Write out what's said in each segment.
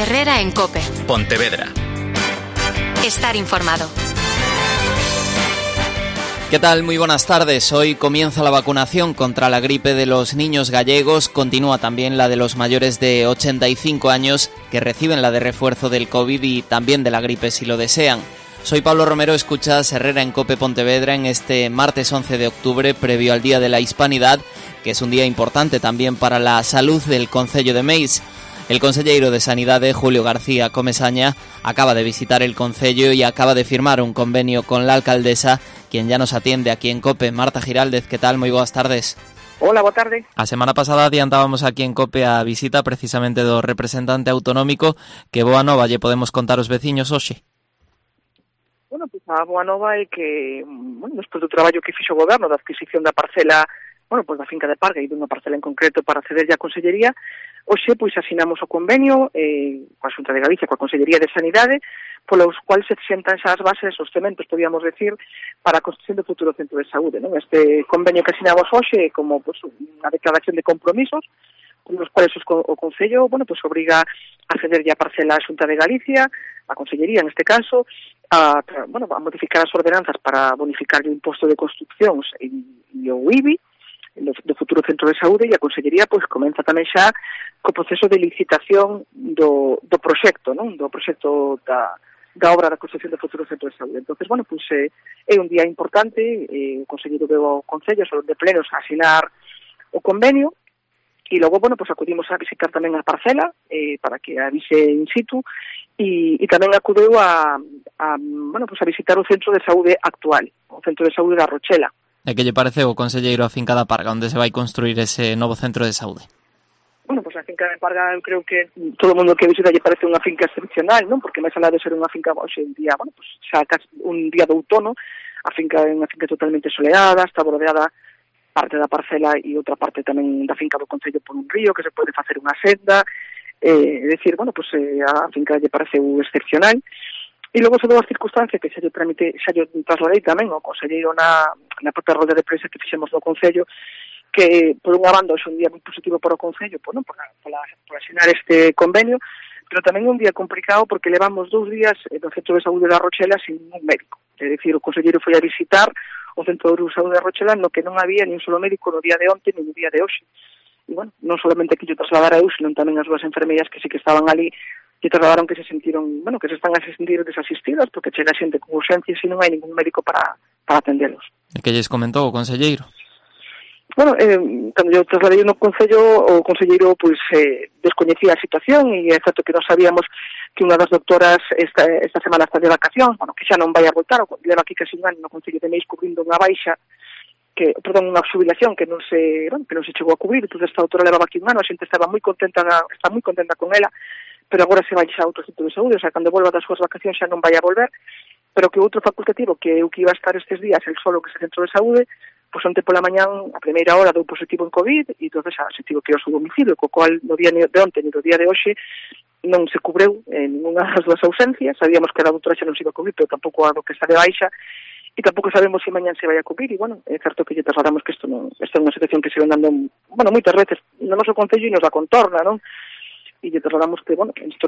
Herrera en COPE. Pontevedra. Estar informado. ¿Qué tal? Muy buenas tardes. Hoy comienza la vacunación contra la gripe de los niños gallegos. Continúa también la de los mayores de 85 años que reciben la de refuerzo del COVID y también de la gripe si lo desean. Soy Pablo Romero, escuchas Herrera en COPE Pontevedra en este martes 11 de octubre, previo al Día de la Hispanidad, que es un día importante también para la salud del concello de Meis. El conselleiro de Sanidade, Julio García Comesaña, acaba de visitar el concello y acaba de firmar un convenio con la alcaldesa, quien ya nos atiende aquí en COPE. Marta Giraldez, ¿qué tal? Muy buenas tardes. Hola, boa tarde. A semana pasada adiantábamos aquí en COPE a visita precisamente do representante autonómico. Que boa nova lle podemos contar os veciños hoxe? Bueno, pois a boa nova é que, despois do traballo que fixo o goberno da adquisición da parcela, pois da finca de Parga e dunha parcela en concreto para cederlle á Consellería, hoxe pois asinamos o convenio coa Xunta de Galicia, coa Consellería de Sanidade, polos cuales se sentan xa as bases, os cementos, podíamos decir, para a construcción do futuro centro de saúde, non? Este convenio que asinamos hoxe é como unha declaración de compromisos, nos cuales o Concello, obriga a cederlle a parcela á Xunta de Galicia, a Consellería, en este caso, a modificar as ordenanzas para bonificar o imposto de construccións e o IBI, do futuro centro de saúde, e a Consellería comeza tamén xa co proceso de licitación do proxecto, non? Do proxecto da obra da construcción do futuro centro de saúde. Entonces, é un día importante, o Conselleiro veu ao Concello, solo de plenos, a asinar o convenio, e logo, acudimos a visitar tamén a parcela, para que a vise in situ, e tamén acudeu a visitar o centro de saúde actual, o centro de saúde da Rochela. E que lle parece o conselleiro a finca da Parga, onde se vai construir ese novo centro de saúde? A finca de Parga, eu creo que todo o mundo que visita lle parece unha finca excepcional, non? Porque máis alá de ser unha finca hoxe en día, xa un día de outono, a finca é unha finca totalmente soleada, está bordeada parte da parcela e outra parte tamén da finca do concello por un río, que se pode facer unha senda, é dicir, a finca lle pareceu excepcional. E logo se dou a circunstancia que xa lle trasladei tamén ao conselleiro na propia roda de prensa que fixemos no Concello, que por unha banda é un día moi positivo para o Concello, por asinar este convenio, pero tamén é un día complicado porque levamos 2 días no Centro de Saúde da Rochela sin un médico. É dicir, o conselleiro foi a visitar o Centro de Saúde da Rochela no que non había nin un solo médico no día de onte nin no día de hoxe. E, non solamente que lle trasladara eu, senón tamén as dúas enfermeiras que sí que estaban ali, que trasladaron que se sentiron, que se están a sentir desasistidas porque chega xente con urgencias e non hai ningún médico para atendelos. E que lles comentou o conselleiro? Cando eu trasladei no Concello, o conselleiro descoñecía a situación e é certo que non sabíamos que unha das doctoras esta semana está de vacacións, que xa non vai a voltar, leva aquí casi un ano no Concello de Meis cubrindo unha baixa, unha xubilación que non se chegou a cubrir, entón esta doutora levaba aquí un ano, a xente está moi contenta con ela, pero agora se vai xa a outro centro de saúde, cando volva das súas vacacións xa non vai a volver, pero que outro facultativo que eu que iba a estar estes días el solo que ese centro de saúde, onte pola mañán, a primeira hora, dou positivo en COVID, e entonces se tivo que ir ao seu domicilio, co cual no día de onte e no día de hoxe non se cubreu ninguna das dúas ausencias. Sabíamos que a doutora xa non se iba a cubrir, pero tampouco a do que está de baixa, e tampouco sabemos se mañán se vai a cubrir, e é certo que lle trasladamos que isto é unha situación que se ven dando, moitas veces no noso concello e nos da contorna, non? E lle trasladamos que, isto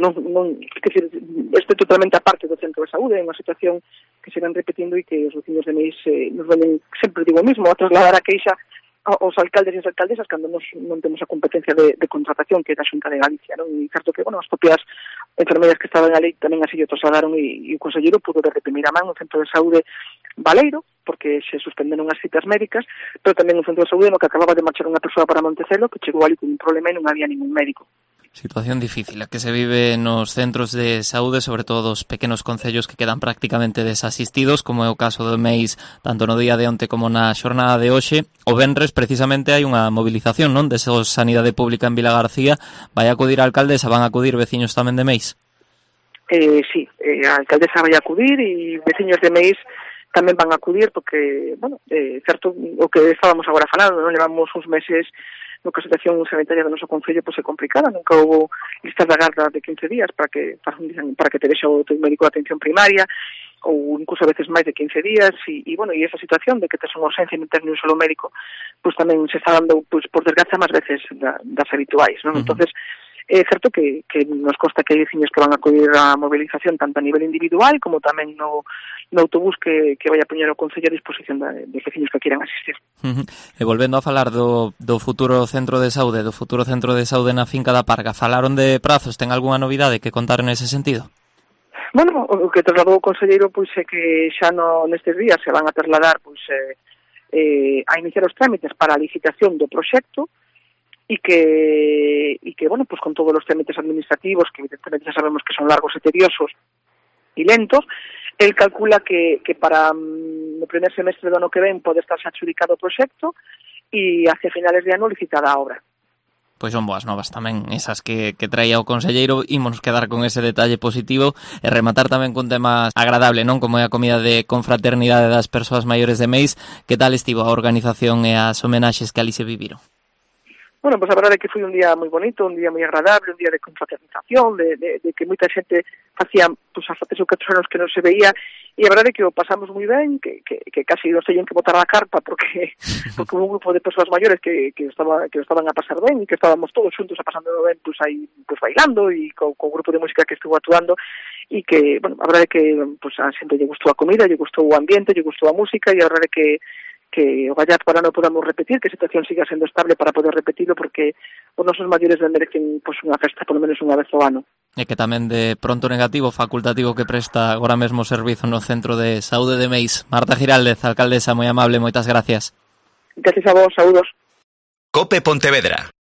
este totalmente aparte do centro de saúde, é unha situación que se ven repetindo e que os vecinos de Meis nos venen, sempre digo o mismo, a trasladar a queixa aos alcaldes e as alcaldesas cando non temos a competencia de contratación que é da Xunta de Galicia, non? E certo que, as propias enfermeiras que estaban ali tamén así lle trasladaron e o conselleiro pudo ver de primeira man o centro de saúde Baleiro, porque se suspenderon as citas médicas, pero tamén un centro de saúde no que acababa de marchar unha persoa para Montecelo que chegou ali con un problema e non había ningún médico. Situación difícil a que se vive nos centros de saúde, sobre todo os pequenos concellos que quedan prácticamente desasistidos, como é o caso do Meis, tanto no día de onte como na xornada de hoxe. O venres, precisamente, hai unha movilización, non? De Sanidade Pública en Vilagarcía. Vai acudir a alcaldesa, van a acudir veciños tamén de Meis? Sí, a alcaldesa vai acudir e veciños de Meis tamén van a acudir porque, certo, o que estábamos agora falando, non? Levamos uns meses no que a situación sanitaria do noso concello é complicada, nunca houve listas de agarda de 15 días para que te vexa o teu médico de atención primaria, ou incluso a veces máis de 15 días, e esa situación de que tes unha urgencia e non tes un solo médico, tamén se está dando, por desgracia, máis veces das habituais, non? Entonces, É certo que nos consta que hai veciños que van a acudir á movilización tanto a nivel individual como tamén no autobús que vai a poñer o Concello a disposición de veciños que quieran asistir. E volvendo a falar do futuro centro de saúde, na finca da Parga, falaron de prazos, ten algunha novidade que contar nese sentido? Bueno, o que trasladou o conselleiro pois é que xa nestes días se van a trasladar pois a iniciar os trámites para a licitación do proxecto e que bueno, pues con todos os trámites administrativos, que evidentemente xa sabemos que son largos e tediosos e lentos, el calcula que para o primer semestre do ano que ven pode estarse adjudicado o proxecto e hacia finales de ano licitada a obra. Pois son boas novas tamén esas que traía o conselleiro. Ímonos quedar con ese detalle positivo e rematar tamén con temas agradable, non? Como é a comida de confraternidade das persoas maiores de Meis. Que tal estivo a organización e as homenaxes que ali se viviron? Bueno, pues a verdade é que foi un día moi bonito, un día moi agradable, un día de confraternización, de que moita xente facía pues, hasta 3 ou 4 anos que non se veía, e a verdade é que o pasamos moi ben, que casi non teñen que botar a carpa porque hubo un grupo de persoas maiores que estaban a pasar ben e que estábamos todos xuntos a pasando ben, pues aí pues bailando e co grupo de música que estuvo actuando, e que, bueno, a verdade é que pues a xente lle gustou a comida, lle gustou o ambiente, lle gustou a música, e a verdade é que o gallar para non podamos repetir, que a situación siga sendo estable para poder repetirlo, porque os nosos maiores merecen pues, unha festa polo menos unha vez ao ano. E que tamén de pronto negativo, facultativo que presta agora mesmo o servizo no Centro de Saúde de Meis. Marta Giraldez, alcaldesa, moi amable, moitas gracias. Gracias a vos, saúdos. COPE Pontevedra.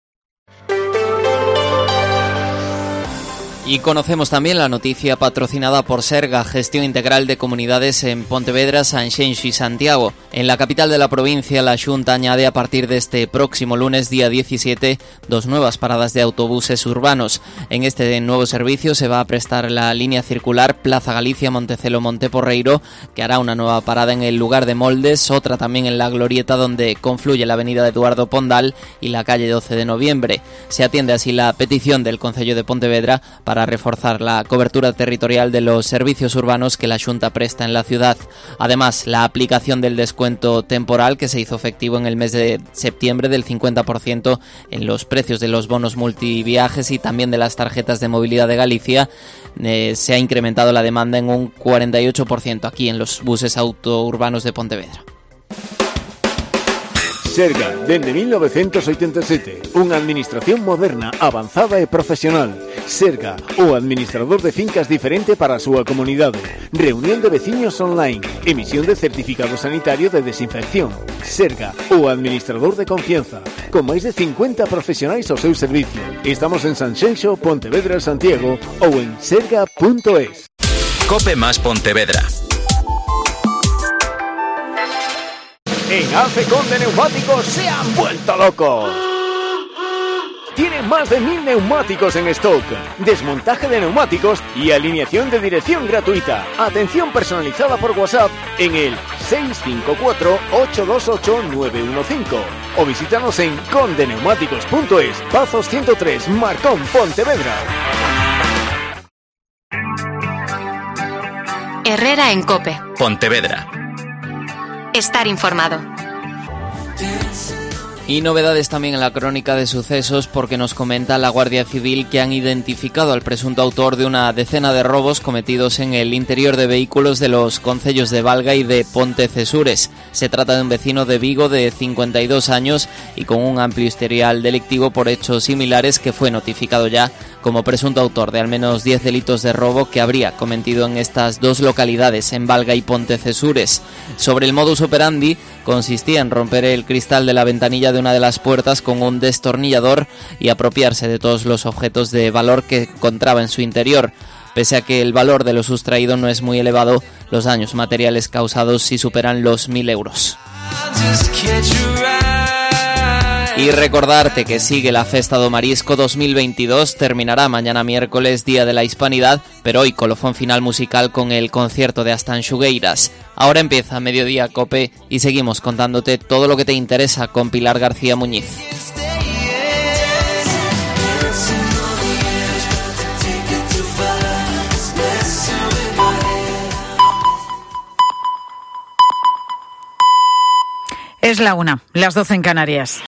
Y conocemos también la noticia patrocinada por Serga, Gestión Integral de Comunidades en Pontevedra, Sanxenxo y Santiago. En la capital de la provincia, la Xunta añade a partir de este próximo lunes, día 17, 2 nuevas paradas de autobuses urbanos. En este nuevo servicio se va a prestar la línea circular Plaza Galicia, Montecelo, Monteporreiro, que hará una nueva parada en el lugar de Moldes, otra también en la glorieta donde confluye la avenida Eduardo Pondal y la calle 12 de noviembre. Se atiende así la petición del Concello de Pontevedra para reforzar la cobertura territorial de los servicios urbanos que la Xunta presta en la ciudad. Además, la aplicación del descuento temporal que se hizo efectivo en el mes de septiembre del 50% en los precios de los bonos multiviajes y también de las tarjetas de movilidad de Galicia, se ha incrementado la demanda en un 48% aquí en los buses autourbanos de Pontevedra. Serga, dende 1987, unha administración moderna, avanzada e profesional. Serga, o administrador de fincas diferente para a súa comunidade. Reunión de veciños online. Emisión de certificado sanitario de desinfección. Serga, o administrador de confianza. Con máis de 50 profesionais ao seu servicio. Estamos en Sanxenxo, Pontevedra, Santiago ou en serga.es. COPE más Pontevedra. En Alfecón de Neumáticos se han vuelto locos. Tienen más de 1000 neumáticos en stock, desmontaje de neumáticos y alineación de dirección gratuita. Atención personalizada por WhatsApp en el 654-828-915 o visítanos en condeneumáticos.es, Pazos 103, Marcón, Pontevedra. Herrera en COPE. Pontevedra. Estar informado. Y novedades también en la crónica de sucesos, porque nos comenta la Guardia Civil que han identificado al presunto autor de una decena de robos cometidos en el interior de vehículos de los concellos de Valga y de Pontecesures. Se trata de un vecino de Vigo de 52 años y con un amplio historial delictivo por hechos similares, que fue notificado ya como presunto autor de al menos 10 delitos de robo que habría cometido en estas dos localidades, en Valga y Pontecesures. Sobre el modus operandi, consistía en romper el cristal de la ventanilla de una de las puertas con un destornillador y apropiarse de todos los objetos de valor que encontraba en su interior. Pese a que el valor de lo sustraído no es muy elevado, los daños materiales causados sí superan los 1000 euros. Y recordarte que sigue la Festa do Marisco 2022, terminará mañana miércoles, Día de la Hispanidad, pero hoy colofón final musical con el concierto de As Tanxugueiras. Ahora empieza Mediodía COPE y seguimos contándote todo lo que te interesa con Pilar García Muñiz. Es la 1, las 12 en Canarias.